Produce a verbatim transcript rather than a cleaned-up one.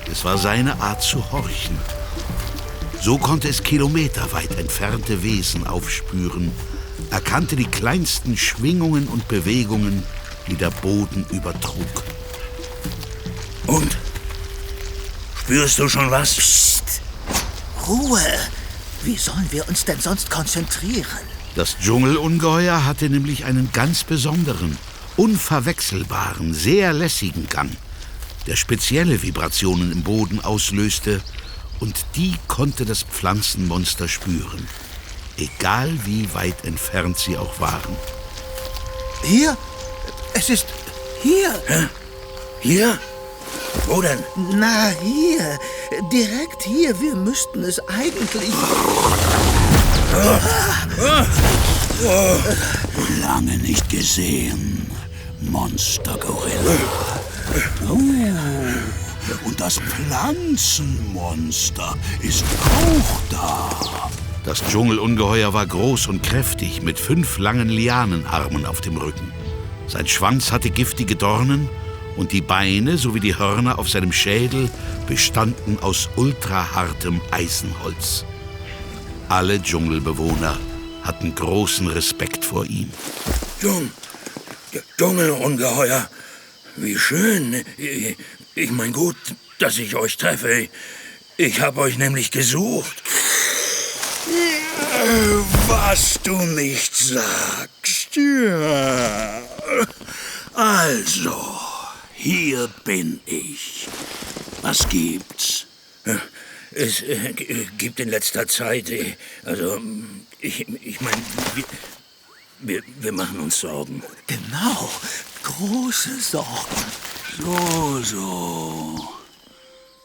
Es war seine Art zu horchen. So konnte es kilometerweit entfernte Wesen aufspüren, erkannte die kleinsten Schwingungen und Bewegungen, die der Boden übertrug. Und? Spürst du schon was? Psst! Ruhe! Wie sollen wir uns denn sonst konzentrieren? Das Dschungelungeheuer hatte nämlich einen ganz besonderen, unverwechselbaren, sehr lässigen Gang, der spezielle Vibrationen im Boden auslöste, und die konnte das Pflanzenmonster spüren, egal wie weit entfernt sie auch waren. Hier? Es ist hier. Hä? Hier? Wo denn? Na, hier. Direkt hier. Wir müssten es eigentlich... Lange nicht gesehen, Monstergorilla. Oh, und das Pflanzenmonster ist auch da. Das Dschungelungeheuer war groß und kräftig, mit fünf langen Lianenarmen auf dem Rücken. Sein Schwanz hatte giftige Dornen und die Beine sowie die Hörner auf seinem Schädel bestanden aus ultrahartem Eisenholz. Alle Dschungelbewohner hatten großen Respekt vor ihm. Dschung, Dschungelungeheuer, wie schön. Ich, ich mein gut, dass ich euch treffe. Ich habe euch nämlich gesucht. Was du nicht sagst. Ja. Also, hier bin ich. Was gibt's? Es äh, gibt in letzter Zeit, äh, also, ich, ich meine, wir, wir, wir machen uns Sorgen. Genau, große Sorgen. So, so.